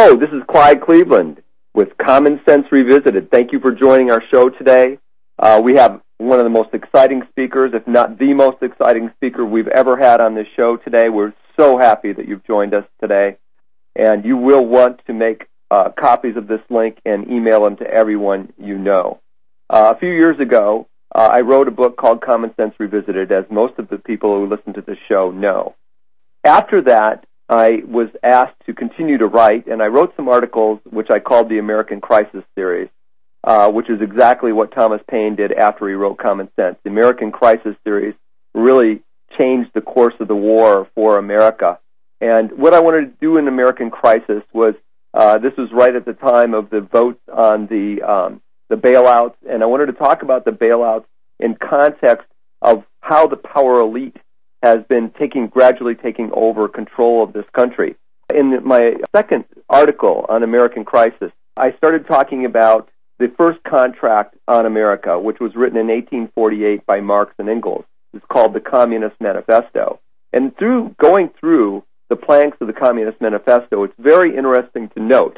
Hello, this is Clyde Cleveland with Common Sense Revisited. Thank you for joining our show today. We have one of the most exciting speakers, if not the most exciting speaker we've ever had on this show today. We're so happy that you've joined us today, and you will want to make copies of this link and email them to everyone you know. A few years ago, I wrote a book called Common Sense Revisited, as most of the people who listen to this show know. After that, I was asked to continue to write, and I wrote some articles which I called the American Crisis Series, which is exactly what Thomas Paine did after he wrote Common Sense. The American Crisis Series really changed the course of the war for America. And what I wanted to do in American Crisis was, this was right at the time of the votes on the bailouts, and I wanted to talk about the bailouts in context of how the power elite has been gradually taking over control of this country. In my second article on American Crisis, I started talking about the first contract on America, which was written in 1848 by Marx and Engels. It's called the Communist Manifesto. And going through the planks of the Communist Manifesto, it's very interesting to note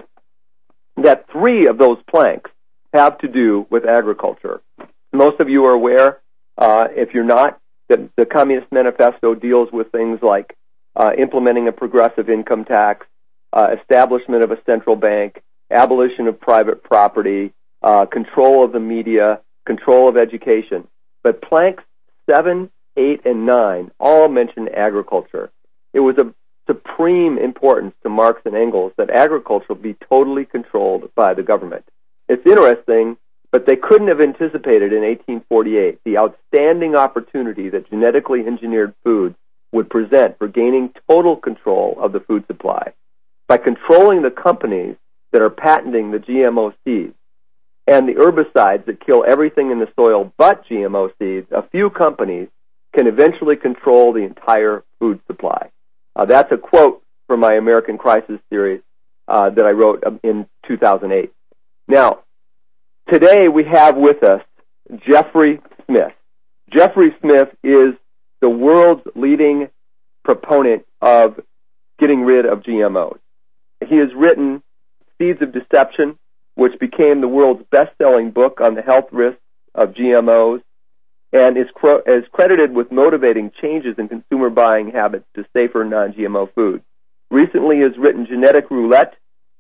that 3 of those planks have to do with agriculture. Most of you are aware, if you're not, that the Communist Manifesto deals with things like implementing a progressive income tax, establishment of a central bank, abolition of private property, control of the media, control of education. But planks 7, 8, and 9 all mention agriculture. It was of supreme importance to Marx and Engels that agriculture be totally controlled by the government. It's interesting, but they couldn't have anticipated in 1848 the outstanding opportunity that genetically engineered foods would present for gaining total control of the food supply. By controlling the companies that are patenting the GMO seeds and the herbicides that kill everything in the soil but GMO seeds, a few companies can eventually control the entire food supply. That's a quote from my American Crisis series that I wrote in 2008. Now, today we have with us Jeffrey Smith. Jeffrey Smith is the world's leading proponent of getting rid of GMOs. He has written Seeds of Deception, which became the world's best-selling book on the health risks of GMOs, and is credited with motivating changes in consumer buying habits to safer non-GMO foods. Recently he has written Genetic Roulette,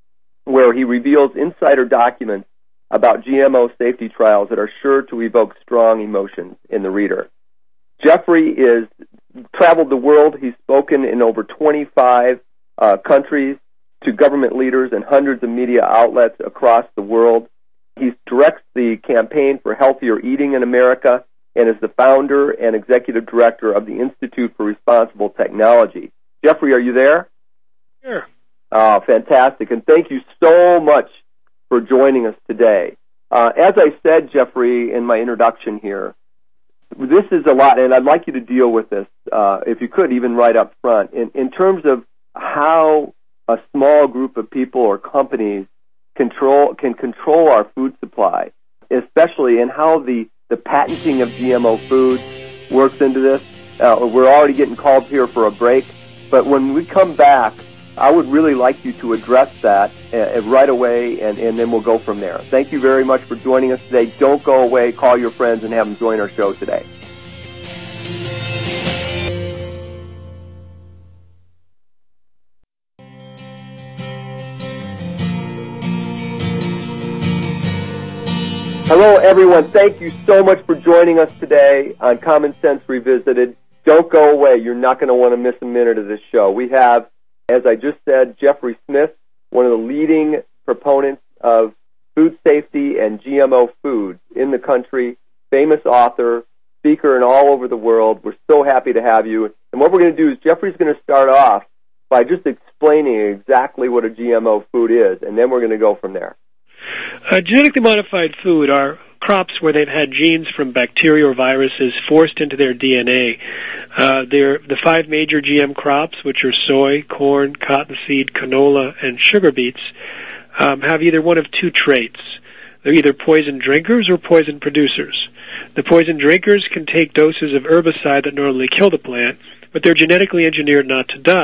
where he reveals insider documents about GMO safety trials that are sure to evoke strong emotions in the reader. Jeffrey has traveled the world. He's spoken in over 25 countries to government leaders and hundreds of media outlets across the world. He directs the campaign for healthier eating in America and is the founder and executive director of the Institute for Responsible Technology. Jeffrey, are you there? Sure. Oh, fantastic. And thank you so much for joining us today. As I said, Jeffrey, in my introduction here, this is a lot, and I'd like you to deal with this, if you could, even right up front, in terms of how a small group of people or companies can control our food supply, especially, and how the patenting of GMO foods works into this. We're already getting called here for a break, but when we come back, I would really like you to address that right away, and then we'll go from there. Thank you very much for joining us today. Don't go away. Call your friends and have them join our show today. Hello, everyone. Thank you so much for joining us today on Common Sense Revisited. Don't go away. You're not going to want to miss a minute of this show. We have, as I just said, Jeffrey Smith, one of the leading proponents of food safety and GMO foods in the country, famous author, speaker, and all over the world. We're so happy to have you. And what we're going to do is Jeffrey's going to start off by just explaining exactly what a GMO food is, and then we're going to go from there. Genetically modified food are crops where they've had genes from bacteria or viruses forced into their DNA. They're the 5 major GM crops, which are soy, corn, cottonseed, canola, and sugar beets, have either one of 2 traits. They're either poison drinkers or poison producers. The poison drinkers can take doses of herbicide that normally kill the plant, but they're genetically engineered not to die.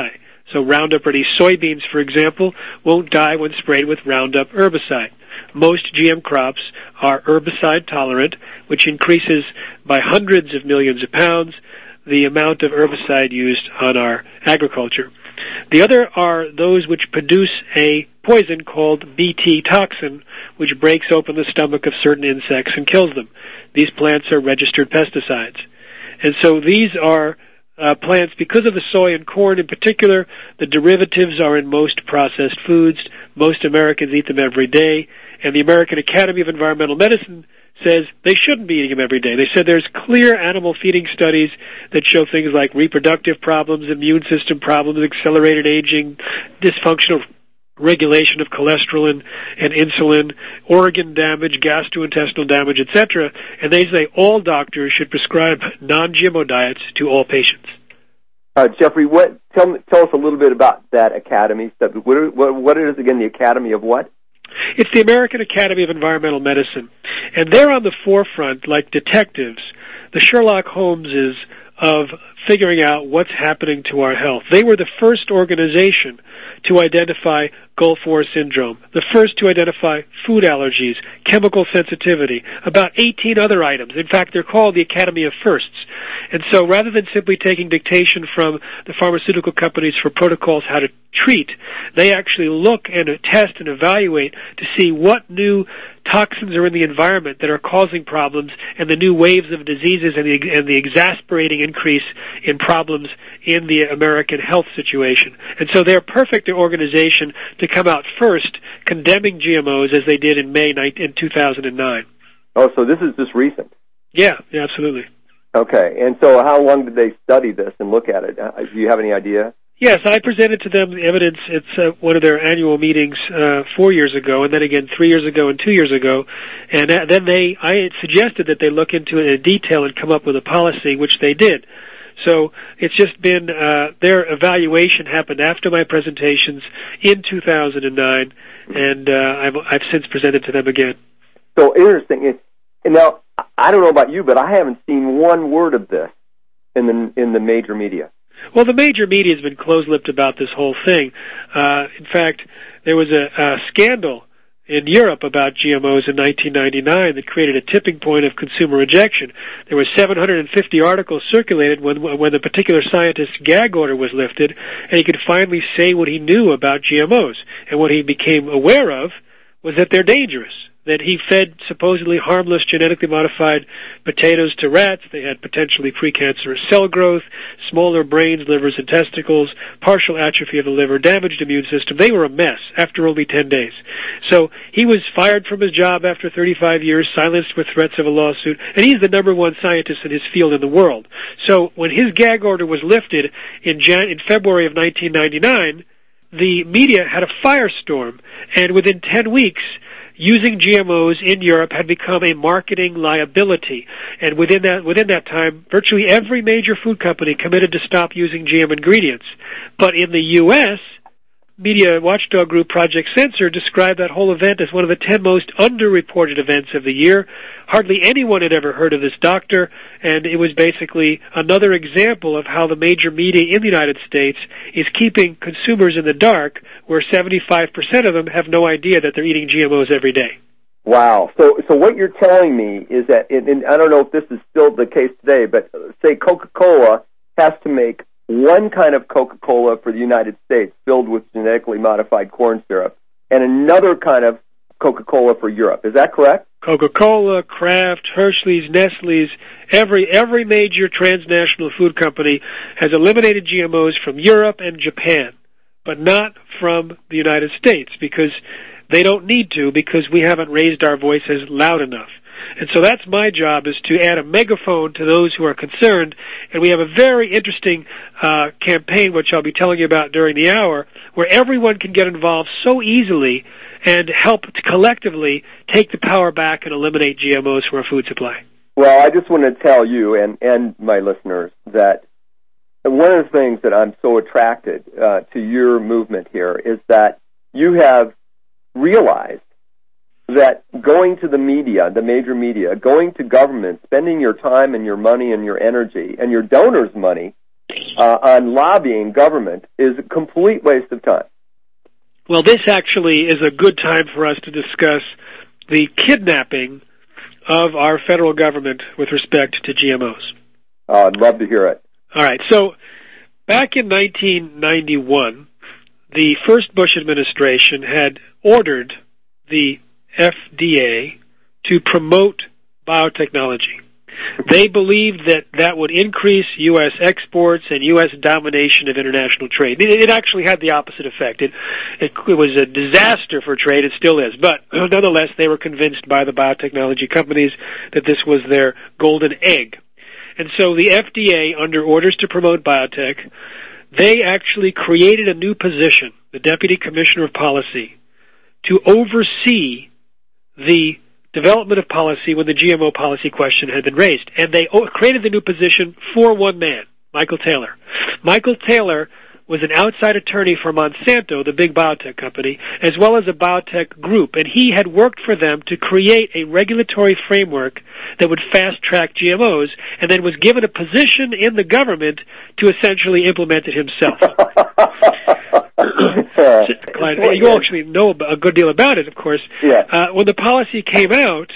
So Roundup Ready soybeans, for example, won't die when sprayed with Roundup herbicide. Most GM crops are herbicide tolerant, which increases by hundreds of millions of pounds the amount of herbicide used on our agriculture. The other are those which produce a poison called Bt toxin, which breaks open the stomach of certain insects and kills them. These plants are registered pesticides. And so these are plants, because of the soy and corn in particular, the derivatives are in most processed foods. Most Americans eat them every day. And the American Academy of Environmental Medicine says they shouldn't be eating them every day. They said there's clear animal feeding studies that show things like reproductive problems, immune system problems, accelerated aging, dysfunctional regulation of cholesterol and insulin, organ damage, gastrointestinal damage, etc. And they say all doctors should prescribe non-GMO diets to all patients. Jeffrey, tell us a little bit about that academy stuff. What is, again, the Academy of what? It's the American Academy of Environmental Medicine. And they're on the forefront, like detectives, the Sherlock Holmeses of figuring out what's happening to our health. They were the first organization to identify Gulf War syndrome, the first to identify food allergies, chemical sensitivity, about 18 other items. In fact, they're called the Academy of Firsts. And so rather than simply taking dictation from the pharmaceutical companies for protocols how to treat, they actually look and test and evaluate to see what new toxins are in the environment that are causing problems and the new waves of diseases and the exasperating increase in problems in the American health situation. And so they're a perfect organization to come out first condemning GMOs as they did in May in 2009. Oh, so this is just recent? Yeah, absolutely. Okay, and so how long did they study this and look at it? Do you have any idea? Yes, I presented to them the evidence at one of their annual meetings 4 years ago, and then again 3 years ago and 2 years ago. And then I had suggested that they look into it in detail and come up with a policy, which they did. So it's just been their evaluation happened after my presentations in 2009, and I've since presented to them again. So interesting. And now, I don't know about you, but I haven't seen one word of this in the major media. Well, the major media has been close-lipped about this whole thing. In fact, there was a scandal in Europe about GMOs in 1999 that created a tipping point of consumer rejection. There were 750 articles circulated when the particular scientist's gag order was lifted, and he could finally say what he knew about GMOs. And what he became aware of was that they're dangerous, that he fed supposedly harmless genetically modified potatoes to rats. They had potentially precancerous cell growth, smaller brains, livers, and testicles, partial atrophy of the liver, damaged immune system. They were a mess after only 10 days. So he was fired from his job after 35 years, silenced with threats of a lawsuit, and he's the number one scientist in his field in the world. So when his gag order was lifted in February of 1999, the media had a firestorm, and within 10 weeks, using GMOs in Europe had become a marketing liability. And within that time, virtually every major food company committed to stop using GM ingredients. But in the U.S., media watchdog group Project Censor described that whole event as one of the 10 most underreported events of the year. Hardly anyone had ever heard of this doctor, and it was basically another example of how the major media in the United States is keeping consumers in the dark, where 75% of them have no idea that they're eating GMOs every day. Wow. So what you're telling me is that, and I don't know if this is still the case today, but say Coca-Cola has to make one kind of Coca-Cola for the United States filled with genetically modified corn syrup and another kind of Coca-Cola for Europe. Is that correct? Coca-Cola, Kraft, Hershey's, Nestle's, every major transnational food company has eliminated GMOs from Europe and Japan, but not from the United States, because they don't need to, because we haven't raised our voices loud enough. And so that's my job, is to add a megaphone to those who are concerned. And we have a very interesting campaign, which I'll be telling you about during the hour, where everyone can get involved so easily and help to collectively take the power back and eliminate GMOs from our food supply. Well, I just want to tell you and my listeners that one of the things that I'm so attracted to your movement here is that you have realized that going to the media, the major media, going to government, spending your time and your money and your energy and your donors' money on lobbying government is a complete waste of time. Well, this actually is a good time for us to discuss the kidnapping of our federal government with respect to GMOs. Oh, I'd love to hear it. All right. So back in 1991, the first Bush administration had ordered the FDA to promote biotechnology. They believed that that would increase U.S. exports and U.S. domination of international trade. It actually had the opposite effect. It was a disaster for trade. It still is. But nonetheless, they were convinced by the biotechnology companies that this was their golden egg. And so the FDA, under orders to promote biotech, they actually created a new position, the Deputy Commissioner of Policy, to oversee the development of policy when the GMO policy question had been raised. And they created the new position for one man, Michael Taylor. Michael Taylor was an outside attorney for Monsanto, the big biotech company, as well as a biotech group. And he had worked for them to create a regulatory framework that would fast-track GMOs, and then was given a position in the government to essentially implement it himself. Clyde, you actually know a good deal about it, of course. Yeah. When the policy came out,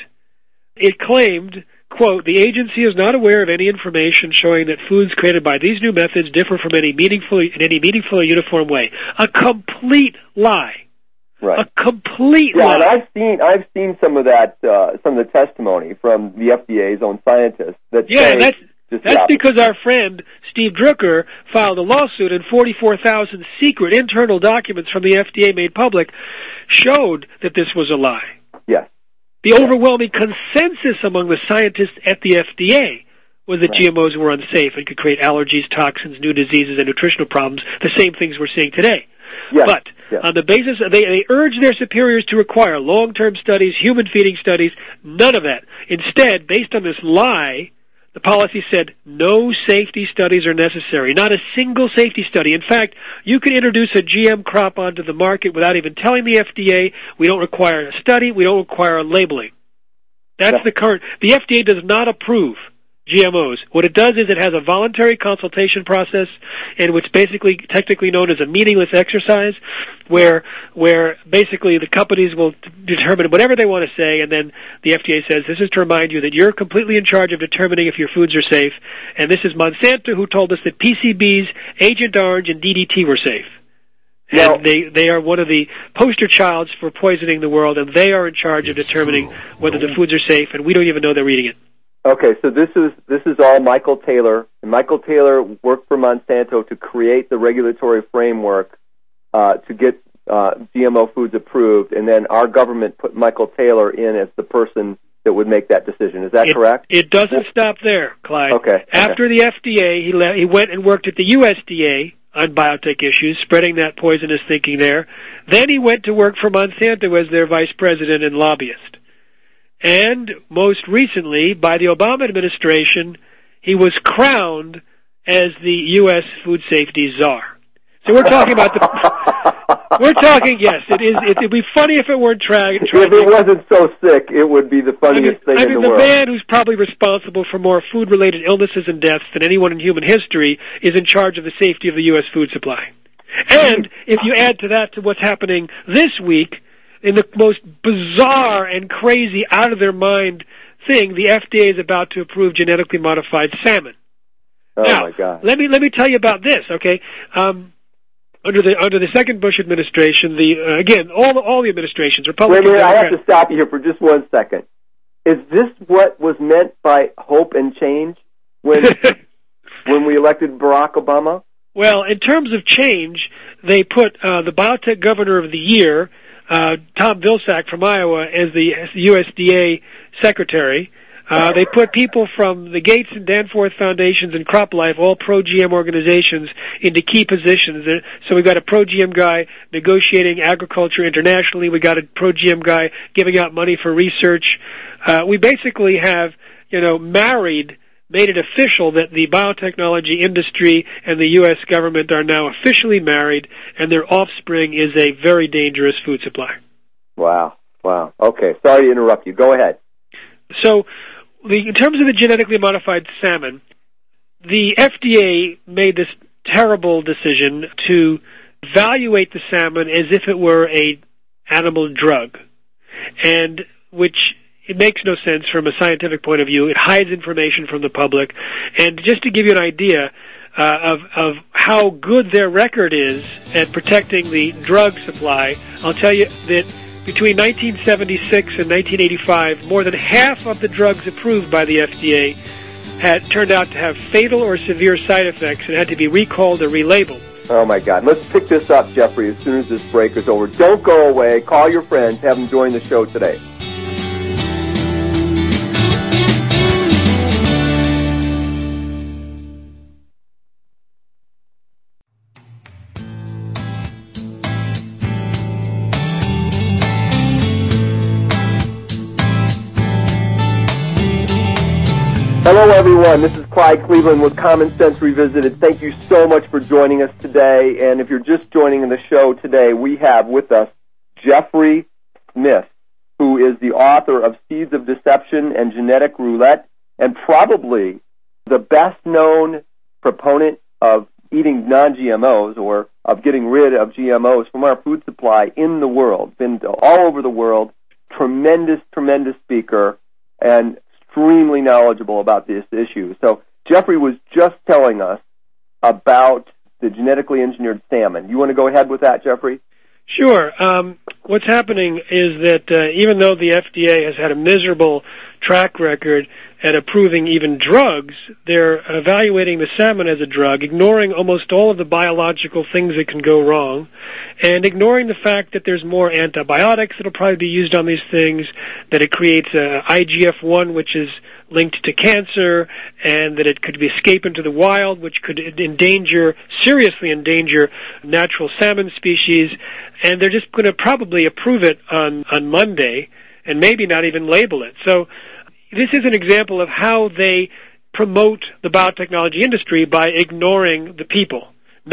it claimed, quote, the agency is not aware of any information showing that foods created by these new methods differ from any meaningful or uniform way. A complete lie. Right. A complete lie. And I've seen some of that, some of the testimony from the FDA's own scientists that say that's because our friend Steve Drucker filed a lawsuit, and 44,000 secret internal documents from the FDA made public showed that this was a lie. Yes. The overwhelming consensus among the scientists at the FDA was that GMOs were unsafe and could create allergies, toxins, new diseases, and nutritional problems, the same things we're seeing today. Yes. But on the basis, they urged their superiors to require long-term studies, human feeding studies, none of that. Instead, based on this lie, the policy said no safety studies are necessary, not a single safety study. In fact, you can introduce a GM crop onto the market without even telling the FDA. We don't require a study. We don't require a labeling. That's the current. The FDA does not approve GMOs. What it does is it has a voluntary consultation process, and what's basically technically known as a meaningless exercise, where basically the companies will determine whatever they want to say, and then the FDA says, this is to remind you that you're completely in charge of determining if your foods are safe, and this is Monsanto who told us that PCBs, Agent Orange, and DDT were safe. And they are one of the poster childs for poisoning the world, and they are in charge of determining whether the foods are safe, and we don't even know they're eating it. Okay, so this is all Michael Taylor, and Michael Taylor worked for Monsanto to create the regulatory framework to get GMO foods approved, and then our government put Michael Taylor in as the person that would make that decision. Is that correct? It doesn't stop there, Clyde. Okay. After the FDA, he went and worked at the USDA on biotech issues, spreading that poisonous thinking there. Then he went to work for Monsanto as their vice president and lobbyist. And most recently, by the Obama administration, he was crowned as the U.S. food safety czar. So we're talking about yes, it'd be funny if it weren't tragic. If it wasn't so sick, it would be the funniest thing in the world. The man who's probably responsible for more food-related illnesses and deaths than anyone in human history is in charge of the safety of the U.S. food supply. And if you add to that to what's happening this week, in the most bizarre and crazy, out-of-their-mind thing, the FDA is about to approve genetically modified salmon. Oh, now, my God. Let me tell you about this, okay? Under the second Bush administration, again, all the administrations, Republicans... Wait, I have to stop you here for just 1 second. Is this what was meant by hope and change when we elected Barack Obama? Well, in terms of change, they put the Biotech Governor of the Year, Tom Vilsack from Iowa, as the USDA secretary. They put people from the Gates and Danforth Foundations and CropLife, all pro-GM organizations, into key positions. So we've got a pro-GM guy negotiating agriculture internationally. We got a pro-GM guy giving out money for research. We basically have, made it official that the biotechnology industry and the U.S. government are now officially married, and their offspring is a very dangerous food supply. Wow. Okay, sorry to interrupt you. Go ahead. So, in terms of the genetically modified salmon, the FDA made this terrible decision to evaluate the salmon as if it were a animal drug, and which it makes no sense from a scientific point of view. It hides information from the public. And just to give you an idea of how good their record is at protecting the drug supply, I'll tell you that between 1976 and 1985, more than half of the drugs approved by the FDA had turned out to have fatal or severe side effects and had to be recalled or relabeled. Oh, my God. Let's pick this up, Jeffrey, as soon as this break is over. Don't go away. Call your friends. Have them join the show today. Hello, everyone. This is Clyde Cleveland with Common Sense Revisited. Thank you so much for joining us today. And if you're just joining the show today, we have with us Jeffrey Smith, who is the author of Seeds of Deception and Genetic Roulette, and probably the best-known proponent of eating non-GMOs or of getting rid of GMOs from our food supply in the world. Been all over the world. Tremendous, tremendous speaker, and extremely knowledgeable about this issue. So Jeffrey was just telling us about the genetically engineered salmon. You want to go ahead with that, Jeffrey? Sure. What's happening is that even though the FDA has had a miserable track record at approving even drugs, they're evaluating the salmon as a drug, ignoring almost all of the biological things that can go wrong, and ignoring the fact that there's more antibiotics that will probably be used on these things, that it creates IGF-1, which is linked to cancer, and that it could escape into the wild, which could seriously endanger natural salmon species, and they're just going to probably approve it on Monday, and maybe not even label it. So this is an example of how they promote the biotechnology industry by ignoring the people.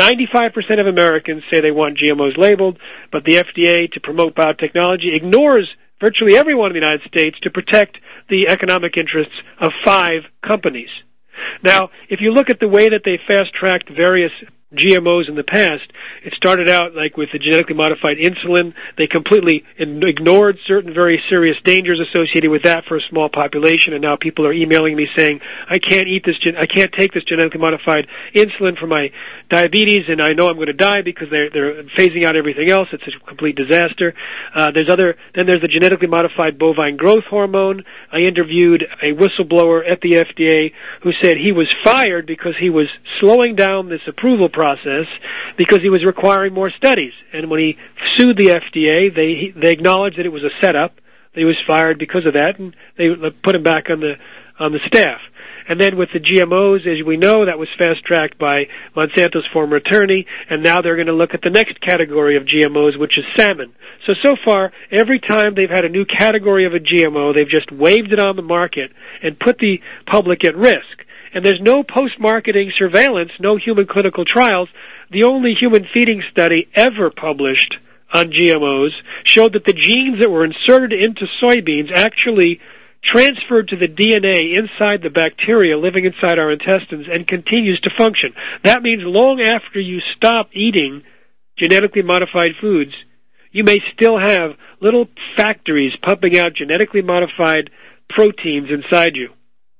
95% of Americans say they want GMOs labeled, but the FDA, to promote biotechnology, ignores virtually everyone in the United States to protect the economic interests of 5 companies. Now, if you look at the way that they fast-tracked various GMOs in the past, it started out like with the genetically modified insulin. They completely ignored certain very serious dangers associated with that for a small population, and now people are emailing me saying, I can't take this genetically modified insulin for my diabetes, and I know I'm going to die because they're phasing out everything else. It's a complete disaster. Then there's the genetically modified bovine growth hormone. I interviewed a whistleblower at the FDA who said he was fired because he was slowing down this approval process because he was requiring more studies. And when he sued the FDA, they acknowledged that it was a setup. He was fired because of that, and they put him back on the staff. And then with the GMOs, as we know, that was fast-tracked by Monsanto's former attorney, and now they're going to look at the next category of GMOs, which is salmon. So far, every time they've had a new category of a GMO, they've just waved it on the market and put the public at risk. And there's no post-marketing surveillance, no human clinical trials. The only human feeding study ever published on GMOs showed that the genes that were inserted into soybeans actually transferred to the DNA inside the bacteria living inside our intestines and continues to function. That means long after you stop eating genetically modified foods, you may still have little factories pumping out genetically modified proteins inside you.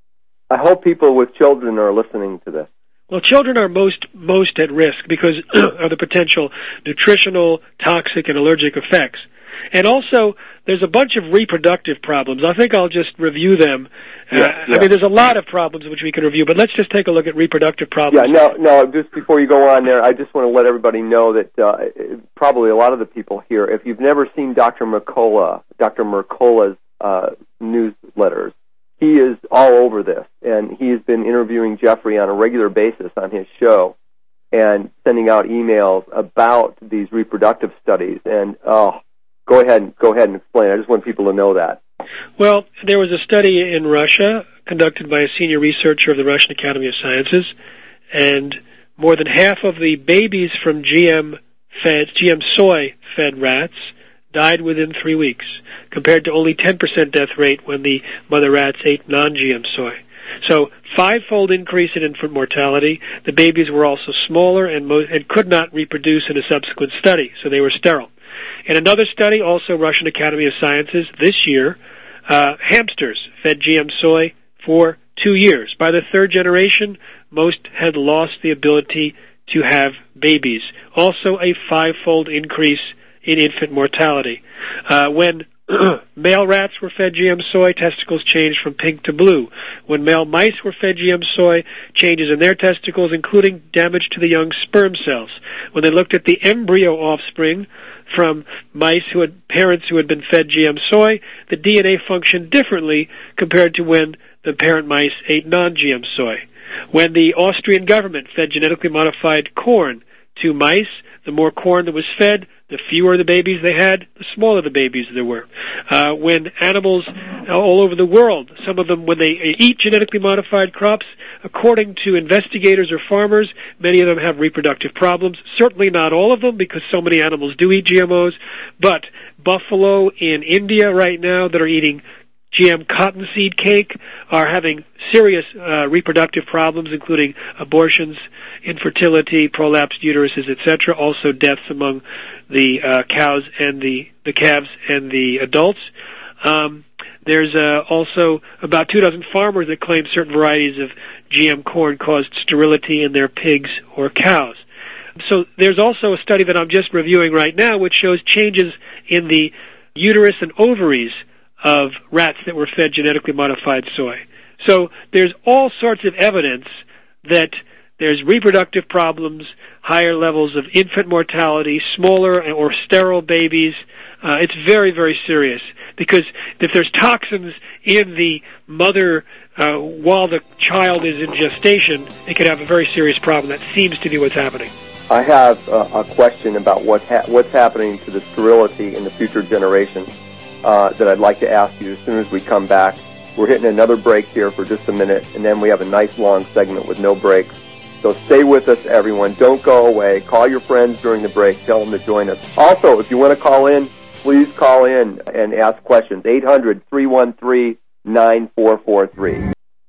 I hope people with children are listening to this. Well, children are most at risk because of the potential nutritional, toxic, and allergic effects. And also, there's a bunch of reproductive problems. I think I'll just review them. I mean, there's a lot of problems which we can review, but let's just take a look at reproductive problems. Yeah, no, just before you go on there, I just want to let everybody know that probably a lot of the people here, if you've never seen Dr. Mercola's newsletters, he is all over this, and he has been interviewing Jeffrey on a regular basis on his show and sending out emails about these reproductive studies. And go ahead and explain. I just want people to know that. Well, there was a study in Russia conducted by a senior researcher of the Russian Academy of Sciences, and more than half of the babies from GM soy-fed rats died within 3 weeks, compared to only 10% death rate when the mother rats ate non-GM soy. So, five-fold increase in infant mortality. The babies were also smaller and could not reproduce in a subsequent study, so they were sterile. In another study, also Russian Academy of Sciences, this year, hamsters fed GM soy for 2 years. By the third generation, most had lost the ability to have babies. Also a five-fold increase in infant mortality. When male rats were fed GM soy, testicles changed from pink to blue. When male mice were fed GM soy, changes in their testicles, including damage to the young sperm cells. When they looked at the embryo offspring from mice who had parents who had been fed GM soy, the DNA functioned differently compared to when the parent mice ate non-GM soy. When the Austrian government fed genetically modified corn to mice, the more corn that was fed, the fewer the babies they had, the smaller the babies there were. When animals all over the world, some of them, when they eat genetically modified crops, according to investigators or farmers, many of them have reproductive problems. Certainly not all of them, because so many animals do eat GMOs, but buffalo in India right now that are eating GM cottonseed cake are having serious reproductive problems, including abortions, infertility, prolapsed uteruses, etc. Also deaths among the cows and the calves and the adults. There's also about 24 farmers that claim certain varieties of GM corn caused sterility in their pigs or cows. So there's also a study that I'm just reviewing right now which shows changes in the uterus and ovaries of rats that were fed genetically modified soy. So there's all sorts of evidence that there's reproductive problems, higher levels of infant mortality, smaller or sterile babies. It's very, very serious, because if there's toxins in the mother while the child is in gestation, it could have a very serious problem. That seems to be what's happening. I have a question about what's happening to the sterility in the future generations that I'd like to ask you as soon as we come back. We're hitting another break here for just a minute, and then we have a nice long segment with no breaks. So stay with us, everyone. Don't go away. Call your friends during the break. Tell them to join us. Also, if you want to call in, please call in and ask questions. 800-313-9443.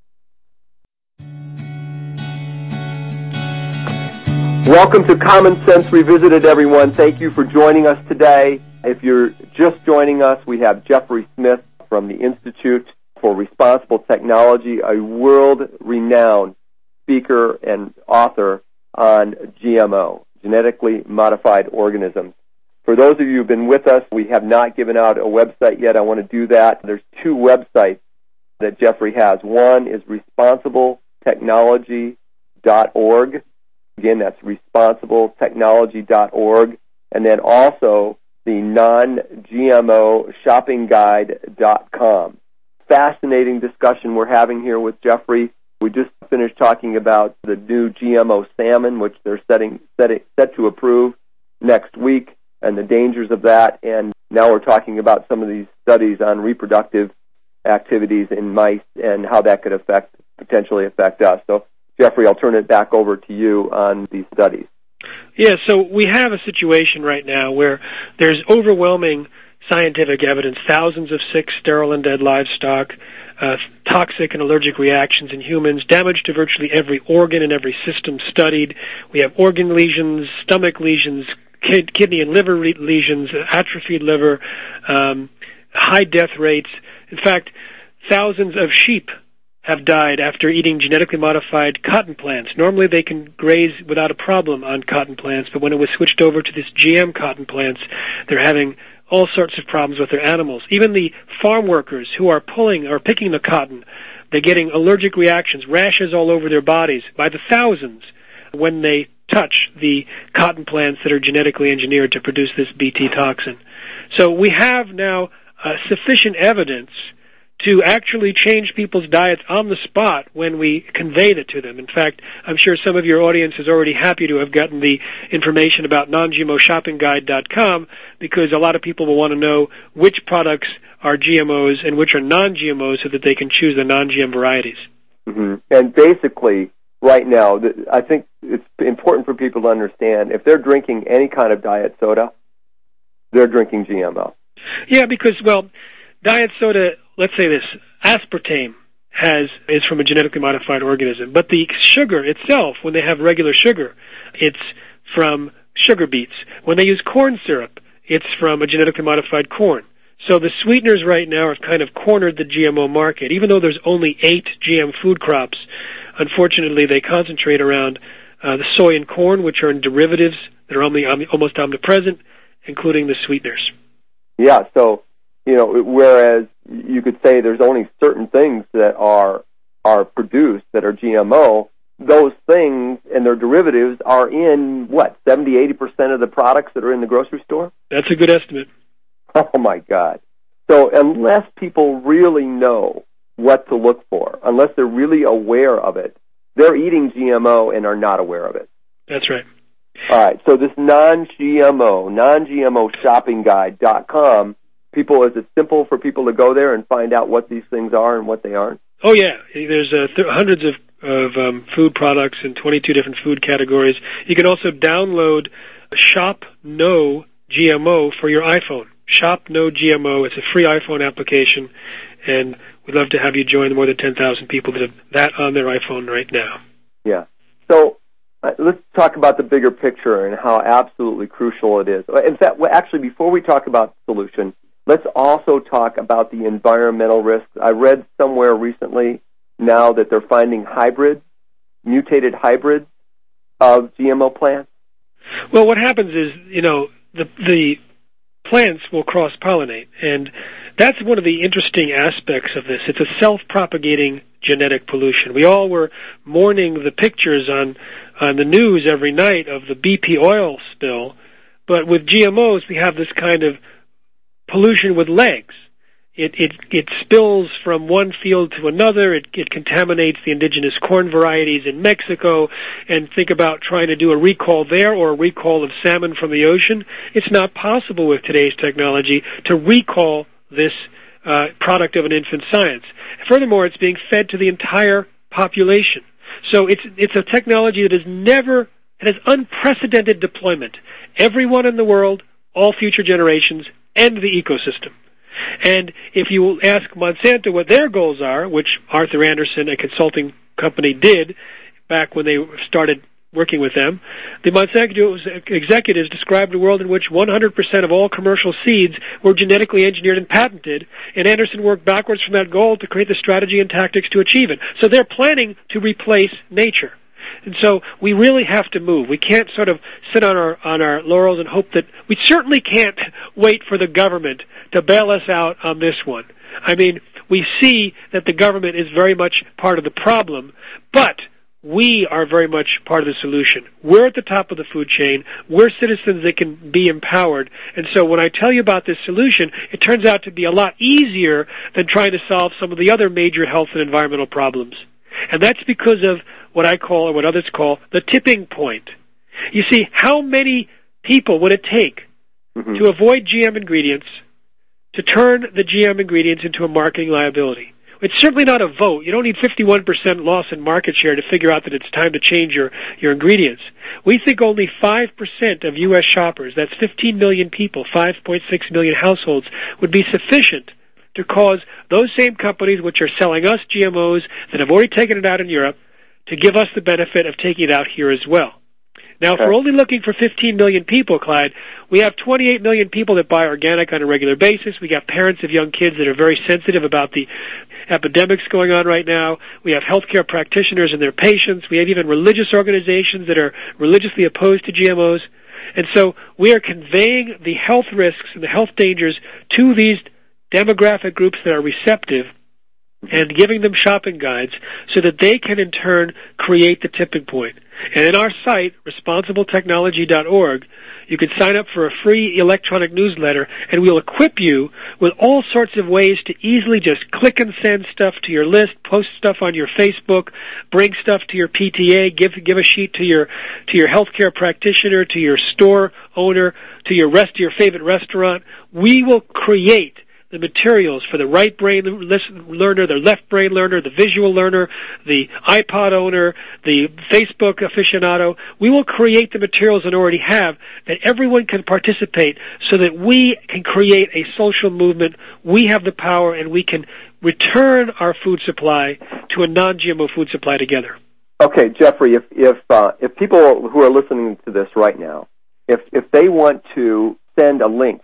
Welcome to Common Sense Revisited, everyone. Thank you for joining us today. If you're just joining us, we have Jeffrey Smith from the Institute for Responsible Technology, a world-renowned speaker and author on GMO, genetically modified organisms. For those of you who've been with us, we have not given out a website yet. I want to do that. There's two websites that Jeffrey has. One is responsibletechnology.org. Again, that's responsibletechnology.org. And then also the non-GMO-shoppingguide.com. Fascinating discussion we're having here with Jeffrey. We just finished talking about the new GMO salmon, which they're set to approve next week, and the dangers of that. And now we're talking about some of these studies on reproductive activities in mice and how that could potentially affect us. So, Jeffrey, I'll turn it back over to you on these studies. Yeah, so we have a situation right now where there's overwhelming scientific evidence, thousands of sick, sterile, and dead livestock, toxic and allergic reactions in humans, damage to virtually every organ and every system studied. We have organ lesions, stomach lesions, kidney and liver lesions, atrophied liver, high death rates. In fact, thousands of sheep have died after eating genetically modified cotton plants. Normally they can graze without a problem on cotton plants, but when it was switched over to this GM cotton plants, they're having all sorts of problems with their animals. Even the farm workers who are picking the cotton, they're getting allergic reactions, rashes all over their bodies by the thousands when they touch the cotton plants that are genetically engineered to produce this Bt toxin. So we have now sufficient evidence to actually change people's diets on the spot when we convey that to them. In fact, I'm sure some of your audience is already happy to have gotten the information about non-GMOshoppingguide.com, because a lot of people will want to know which products are GMOs and which are non-GMOs so that they can choose the non-GM varieties. Mm-hmm. And basically, right now, I think it's important for people to understand, if they're drinking any kind of diet soda, they're drinking GMO. Yeah, because, well, diet soda, let's say this, aspartame is from a genetically modified organism. But the sugar itself, when they have regular sugar, it's from sugar beets. When they use corn syrup, it's from a genetically modified corn. So the sweeteners right now have kind of cornered the GMO market. Even though there's only 8 GM food crops, unfortunately they concentrate around the soy and corn, which are in derivatives that are almost omnipresent, including the sweeteners. Yeah, so, whereas you could say there's only certain things that are produced that are GMO, those things and their derivatives are in, 70-80% of the products that are in the grocery store? That's a good estimate. Oh, my God. So unless people really know what to look for, unless they're really aware of it, they're eating GMO and are not aware of it. That's right. All right, so this non-GMO shoppingguide.com, is it simple for people to go there and find out what these things are and what they aren't? Oh, yeah. There's hundreds of food products in 22 different food categories. You can also download Shop No GMO for your iPhone. Shop No GMO. It's a free iPhone application, and we'd love to have you join the more than 10,000 people that have that on their iPhone right now. Yeah. So let's talk about the bigger picture and how absolutely crucial it is. In fact, actually, before we talk about the solution, let's also talk about the environmental risks. I read somewhere recently now that they're finding mutated hybrids of GMO plants. Well, what happens is, the plants will cross-pollinate, and that's one of the interesting aspects of this. It's a self-propagating genetic pollution. We all were mourning the pictures on the news every night of the BP oil spill, but with GMOs we have this kind of pollution with legs. It spills from one field to another. It contaminates the indigenous corn varieties in Mexico. And think about trying to do a recall there or a recall of salmon from the ocean. It's not possible with today's technology to recall this product of an infant science. Furthermore, it's being fed to the entire population. So it's a technology that has unprecedented deployment. Everyone in the world, all future generations, and the ecosystem. And if you ask Monsanto what their goals are, which Arthur Andersen, a consulting company, did back when they started working with them, the Monsanto executives described a world in which 100% of all commercial seeds were genetically engineered and patented, and Andersen worked backwards from that goal to create the strategy and tactics to achieve it. So they're planning to replace nature. And so we really have to move. We can't sort of sit on our laurels and hope that we certainly can't wait for the government to bail us out on this one. I mean, we see that the government is very much part of the problem, but we are very much part of the solution. We're at the top of the food chain. We're citizens that can be empowered. And so when I tell you about this solution, it turns out to be a lot easier than trying to solve some of the other major health and environmental problems. And that's because of what I call, or what others call, the tipping point. You see, how many people would it take to avoid GM ingredients, to turn the GM ingredients into a marketing liability? It's certainly not a vote. You don't need 51% loss in market share to figure out that it's time to change your ingredients. We think only 5% of U.S. shoppers, that's 15 million people, 5.6 million households, would be sufficient to cause those same companies which are selling us GMOs that have already taken it out in Europe to give us the benefit of taking it out here as well. Now, if we're only looking for 15 million people, Clyde, we have 28 million people that buy organic on a regular basis. We got parents of young kids that are very sensitive about the epidemics going on right now. We have healthcare practitioners and their patients. We have even religious organizations that are religiously opposed to GMOs. And so we are conveying the health risks and the health dangers to these demographic groups that are receptive and giving them shopping guides so that they can in turn create the tipping point. And in our site, responsibletechnology.org, you can sign up for a free electronic newsletter, and we'll equip you with all sorts of ways to easily just click and send stuff to your list, post stuff on your Facebook, bring stuff to your PTA, give a sheet to your healthcare practitioner, to your store owner, to your favorite restaurant. We will create the materials for the right brain learner, the left brain learner, the visual learner, the iPod owner, the Facebook aficionado. We will create the materials and already have that everyone can participate so that we can create a social movement. We have the power and we can return our food supply to a non-GMO food supply together. Okay, Jeffrey, if people who are listening to this right now, if they want to send a link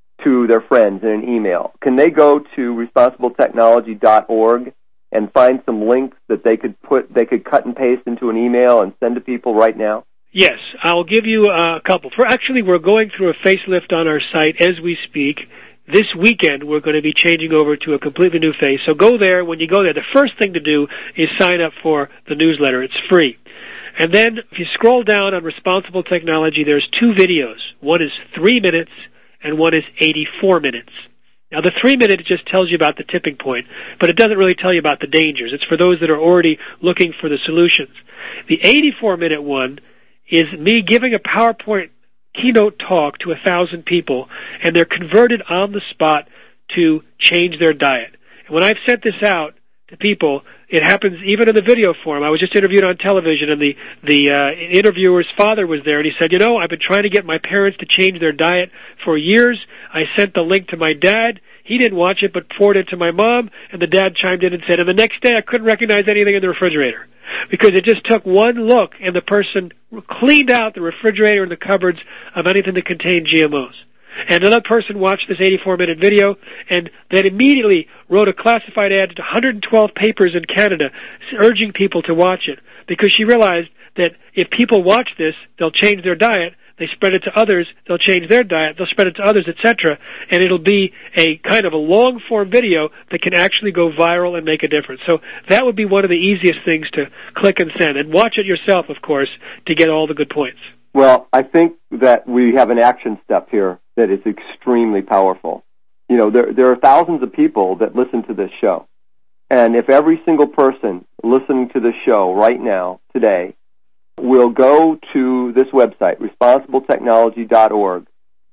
to their friends in an email, can they go to responsibletechnology.org and find some links that they could cut and paste into an email and send to people right now? Yes, I'll give you a couple. We're going through a facelift on our site as we speak. This weekend, we're going to be changing over to a completely new face. So go there. When you go there, the first thing to do is sign up for the newsletter. It's free. And then if you scroll down on Responsible Technology, there's 2 videos. One is 3 minutes and one is 84 minutes. Now, the 3 minute just tells you about the tipping point, but it doesn't really tell you about the dangers. It's for those that are already looking for the solutions. The 84-minute one is me giving a PowerPoint keynote talk to 1,000 people, and they're converted on the spot to change their diet. And when I've sent this out to people, it happens even in the video form. I was just interviewed on television, and the interviewer's father was there, and he said, I've been trying to get my parents to change their diet for years. I sent the link to my dad. He didn't watch it, but forwarded it to my mom, and the dad chimed in and said, and the next day I couldn't recognize anything in the refrigerator, because it just took one look, and the person cleaned out the refrigerator and the cupboards of anything that contained GMOs. And another person watched this 84-minute video and then immediately wrote a classified ad to 112 papers in Canada urging people to watch it, because she realized that if people watch this, they'll change their diet. They spread it to others, they'll change their diet, they'll spread it to others, etc., and it'll be a kind of a long-form video that can actually go viral and make a difference. So that would be one of the easiest things to click and send. And watch it yourself, of course, to get all the good points. Well, I think that we have an action step here that is extremely powerful. There are thousands of people that listen to this show. And if every single person listening to this show right now, today, will go to this website, responsibletechnology.org,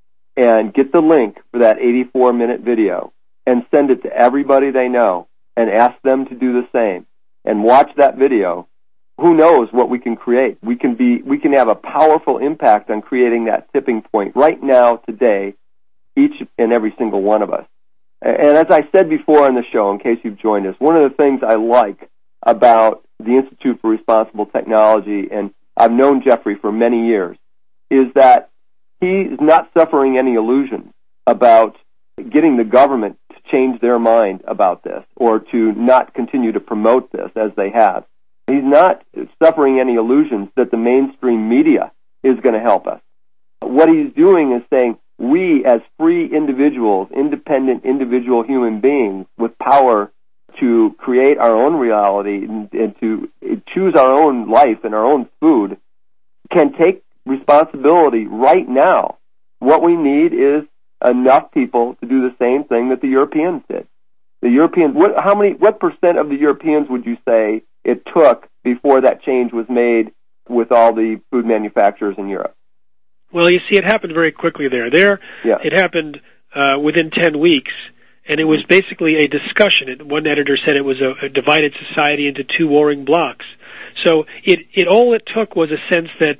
and get the link for that 84-minute video and send it to everybody they know and ask them to do the same and watch that video, who knows what we can create. We can have a powerful impact on creating that tipping point right now, today, each and every single one of us. And as I said before on the show, in case you've joined us, one of the things I like about the Institute for Responsible Technology, and I've known Jeffrey for many years, is that he's not suffering any illusions about getting the government to change their mind about this or to not continue to promote this as they have. He's not suffering any illusions that the mainstream media is going to help us. What he's doing is saying we as free individuals, independent individual human beings with power to create our own reality and to choose our own life and our own food, can take responsibility right now. What we need is enough people to do the same thing that the Europeans did. The Europeans, what percent of the Europeans would you say it took before that change was made with all the food manufacturers in Europe? Well, you see, it happened very quickly there. It happened within 10 weeks. And it was basically a discussion. One editor said it was a divided society into 2 warring blocks. So all it took was a sense that,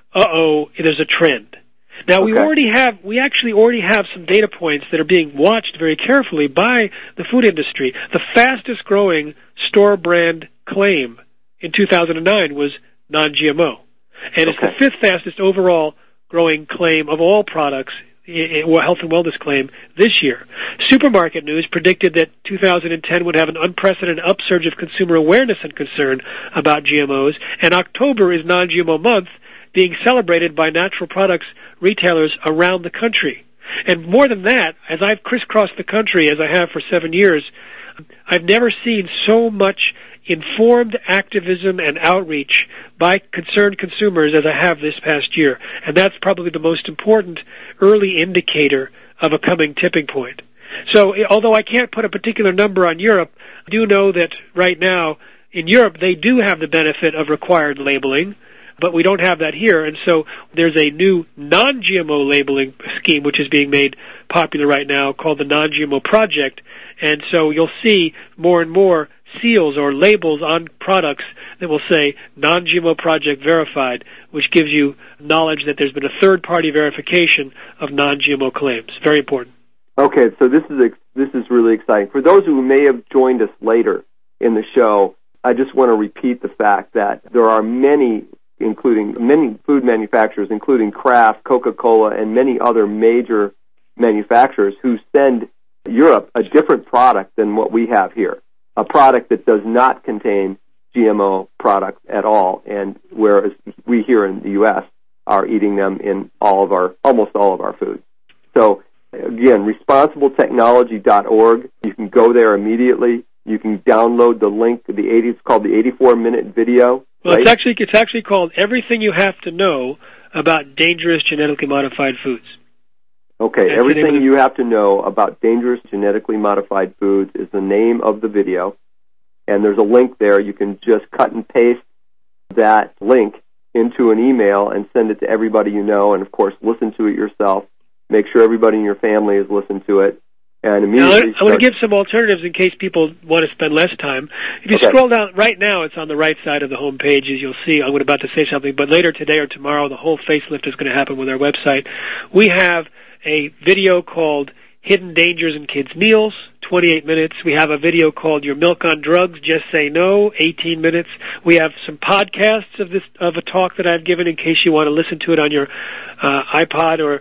there's a trend. Now, okay. We actually already have some data points that are being watched very carefully by the food industry. The fastest growing store brand claim in 2009 was non-GMO. And it's the 5th fastest overall growing claim of all products, health and wellness claim, this year. Supermarket News predicted that 2010 would have an unprecedented upsurge of consumer awareness and concern about GMOs, and October is non-GMO month, being celebrated by natural products retailers around the country. And more than that, as I've crisscrossed the country, as I have for 7 years, I've never seen so much informed activism and outreach by concerned consumers as I have this past year. And that's probably the most important early indicator of a coming tipping point. So although I can't put a particular number on Europe, I do know that right now in Europe they do have the benefit of required labeling, but we don't have that here. And so there's a new non-GMO labeling scheme which is being made popular right now called the Non-GMO Project. And so you'll see more and more seals or labels on products that will say Non-GMO Project Verified, which gives you knowledge that there's been a third-party verification of non-GMO claims. Very important. Okay, so this is really exciting. For those who may have joined us later in the show, I just want to repeat the fact that there are many food manufacturers, including Kraft, Coca-Cola, and many other major manufacturers who send Europe a different product than what we have here, a product that does not contain GMO products at all, and whereas we here in the U.S. are eating them in almost all of our foods. So, again, responsibletechnology.org. You can go there immediately. You can download the link to it's called the 84-minute video. Well, right? It's actually called Everything You Have to Know About Dangerous Genetically Modified Foods. Okay, That's Everything You Have to Know About Dangerous Genetically Modified Foods is the name of the video, and there's a link there. You can just cut and paste that link into an email and send it to everybody you know, and, of course, listen to it yourself. Make sure everybody in your family has listened to it. And immediately I want to give some alternatives in case people want to spend less time. If you scroll down, right now it's on the right side of the home page, as you'll see. I'm about to say something, but later today or tomorrow, the whole facelift is going to happen with our website. We have a video called Hidden Dangers in Kids' Meals, 28 minutes. We have a video called Your Milk on Drugs, Just Say No, 18 minutes. We have some podcasts of a talk that I've given in case you want to listen to it on your iPod or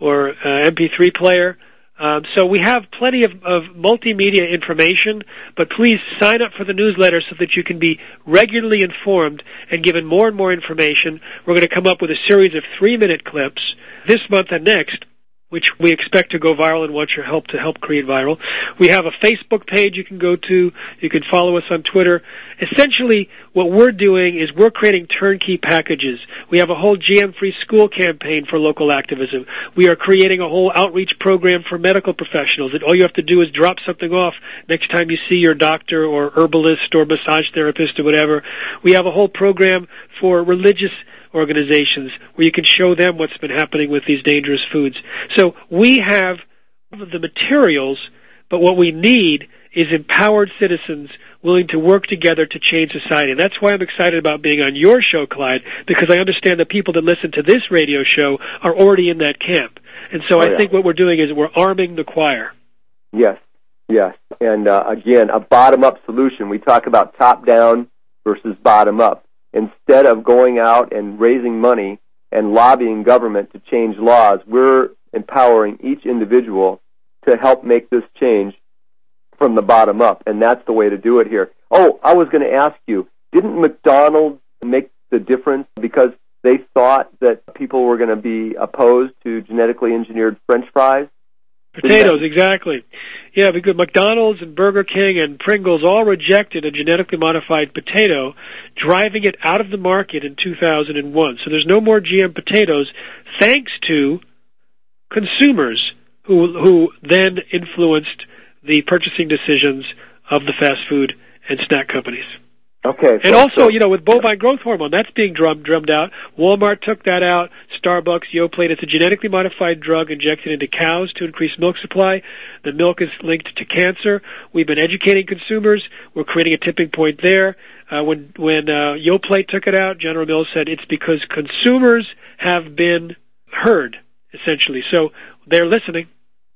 MP3 player. So we have plenty of multimedia information, but please sign up for the newsletter so that you can be regularly informed and given more and more information. We're going to come up with a series of 3-minute clips this month and next, which we expect to go viral and want your help to help create viral. We have a Facebook page you can go to. You can follow us on Twitter. Essentially, what we're doing is we're creating turnkey packages. We have a whole GM-free school campaign for local activism. We are creating a whole outreach program for medical professionals that all you have to do is drop something off next time you see your doctor or herbalist or massage therapist or whatever. We have a whole program for religious organizations where you can show them what's been happening with these dangerous foods. So we have the materials, but what we need is empowered citizens willing to work together to change society. And that's why I'm excited about being on your show, Clyde, because I understand the people that listen to this radio show are already in that camp. And so I think what we're doing is we're arming the choir. Yes. And again, a bottom-up solution. We talk about top-down versus bottom-up. Instead of going out and raising money and lobbying government to change laws, we're empowering each individual to help make this change from the bottom up, and that's the way to do it here. Oh, I was going to ask you, didn't McDonald's make the difference because they thought that people were going to be opposed to genetically engineered French fries? Potatoes, exactly. Yeah, because McDonald's and Burger King and Pringles all rejected a genetically modified potato, driving it out of the market in 2001. So there's no more GM potatoes, thanks to consumers who then influenced the purchasing decisions of the fast food and snack companies. Okay. And also, with bovine growth hormone, that's being drummed out. Walmart took that out. Starbucks, Yoplait. It's a genetically modified drug injected into cows to increase milk supply. The milk is linked to cancer. We've been educating consumers. We're creating a tipping point there. When Yoplait took it out, General Mills said it's because consumers have been heard, essentially. So they're listening.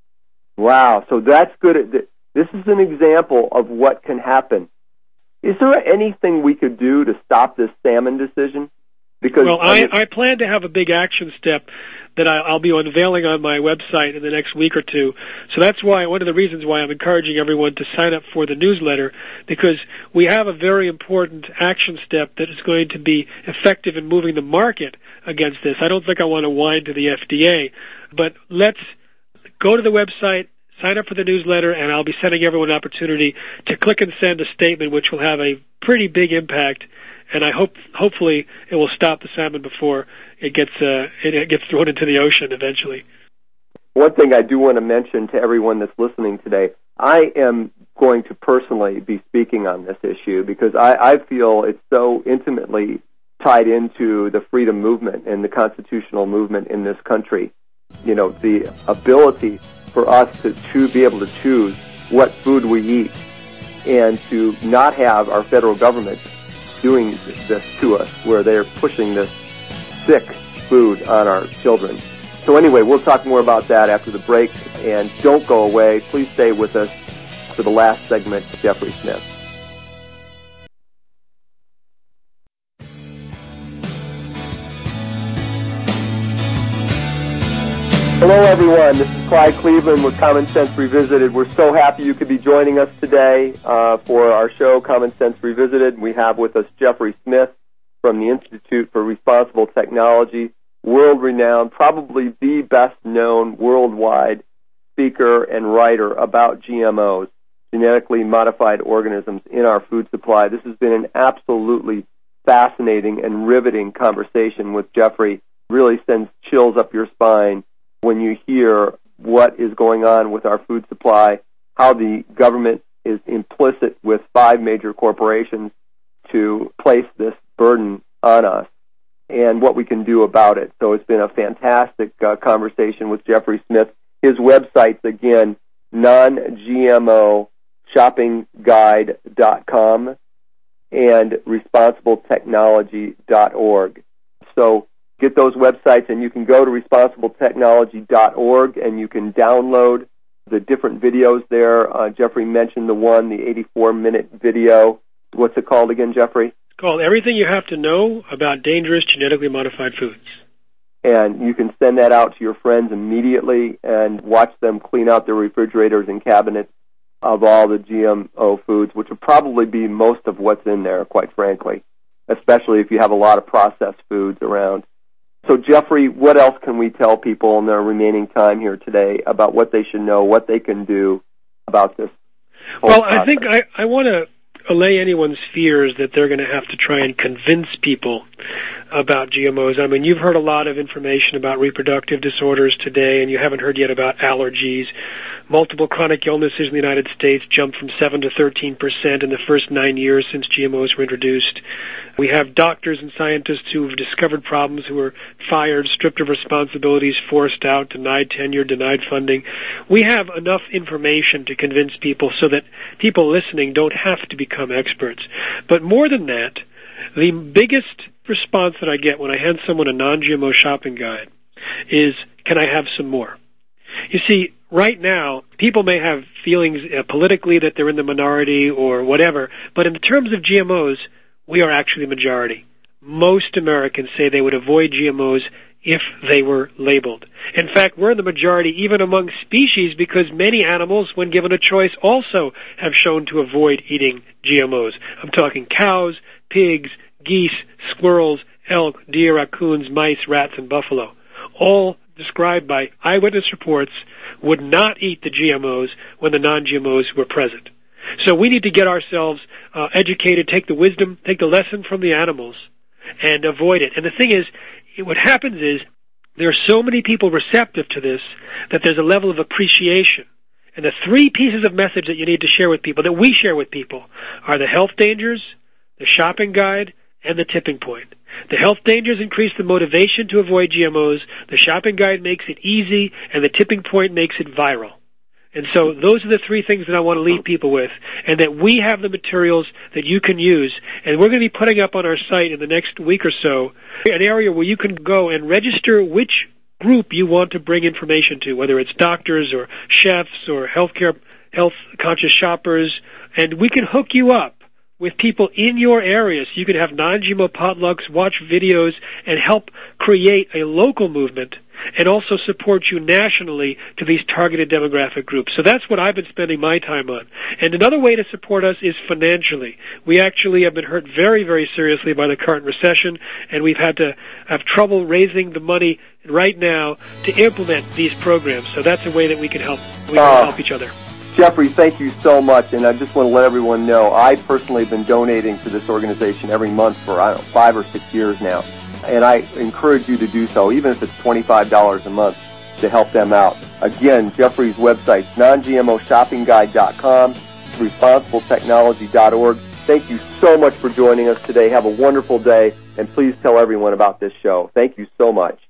Wow. So that's good. This is an example of what can happen. Is there anything we could do to stop this salmon decision? Because I plan to have a big action step that I'll be unveiling on my website in the next week or two. So that's why one of the reasons why I'm encouraging everyone to sign up for the newsletter, because we have a very important action step that is going to be effective in moving the market against this. I don't think I want to whine to the FDA, but let's go to the website, sign up for the newsletter, and I'll be sending everyone an opportunity to click and send a statement which will have a pretty big impact, and I hopefully it will stop the salmon before it gets thrown into the ocean eventually. One thing I do want to mention to everyone that's listening today, I am going to personally be speaking on this issue because I feel it's so intimately tied into the freedom movement and the constitutional movement in this country. The ability for us to be able to choose what food we eat and to not have our federal government doing this to us, where they're pushing this sick food on our children. So anyway, we'll talk more about that after the break, and don't go away. Please stay with us for the last segment, Jeffrey Smith. Hello, everyone. This is Clyde Cleveland with Common Sense Revisited. We're so happy you could be joining us today for our show, Common Sense Revisited. We have with us Jeffrey Smith from the Institute for Responsible Technology, world-renowned, probably the best-known worldwide speaker and writer about GMOs, genetically modified organisms, in our food supply. This has been an absolutely fascinating and riveting conversation with Jeffrey. Really sends chills up your spine when you hear what is going on with our food supply, how the government is implicit with 5 major corporations to place this burden on us, and what we can do about it. So it's been a fantastic conversation with Jeffrey Smith. His website's, again, nongmoshoppingguide.com and responsibletechnology.org. So get those websites, and you can go to responsibletechnology.org, and you can download the different videos there. Jeffrey mentioned the 84-minute video. What's it called again, Jeffrey? It's called Everything You Have to Know About Dangerous Genetically Modified Foods. And you can send that out to your friends immediately and watch them clean out their refrigerators and cabinets of all the GMO foods, which will probably be most of what's in there, quite frankly, especially if you have a lot of processed foods around. So, Jeffrey, what else can we tell people in their remaining time here today about what they should know, what they can do about this? Well, I think I want to allay anyone's fears that they're going to have to try and convince people about GMOs. I mean, you've heard a lot of information about reproductive disorders today, and you haven't heard yet about allergies. Multiple chronic illnesses in the United States jumped from 7 to 13% in the first 9 years since GMOs were introduced. We have doctors and scientists who have discovered problems who were fired, stripped of responsibilities, forced out, denied tenure, denied funding. We have enough information to convince people so that people listening don't have to become experts. But more than that, the biggest response that I get when I hand someone a non-GMO shopping guide is, can I have some more? You see, right now, people may have feelings politically that they're in the minority or whatever, but in terms of GMOs, we are actually the majority. Most Americans say they would avoid GMOs if they were labeled. In fact, we're in the majority even among species because many animals, when given a choice, also have shown to avoid eating GMOs. I'm talking cows, pigs, geese, squirrels, elk, deer, raccoons, mice, rats, and buffalo. All described by eyewitness reports would not eat the GMOs when the non-GMOs were present. So we need to get ourselves educated, take the wisdom, take the lesson from the animals, and avoid it. And the thing is, what happens is there are so many people receptive to this that there's a level of appreciation. And the 3 pieces of message that you need to share with people, that we share with people, are the health dangers, the shopping guide, and the tipping point. The health dangers increase the motivation to avoid GMOs, the shopping guide makes it easy, and the tipping point makes it viral. And so those are the 3 things that I want to leave people with, and that we have the materials that you can use. And we're going to be putting up on our site in the next week or so an area where you can go and register which group you want to bring information to, whether it's doctors or chefs or health-conscious shoppers, and we can hook you up with people in your area so you can have non-GMO potlucks, watch videos, and help create a local movement and also support you nationally to these targeted demographic groups. So that's what I've been spending my time on. And another way to support us is financially. We actually have been hurt very, very seriously by the current recession, and we've had to have trouble raising the money right now to implement these programs. So that's a way that we can help. We can help each other. Jeffrey, thank you so much, and I just want to let everyone know I personally have been donating to this organization every month for, 5 or 6 years now, and I encourage you to do so, even if it's $25 a month, to help them out. Again, Jeffrey's website, nongmoshoppingguide.com, responsibletechnology.org. Thank you so much for joining us today. Have a wonderful day, and please tell everyone about this show. Thank you so much.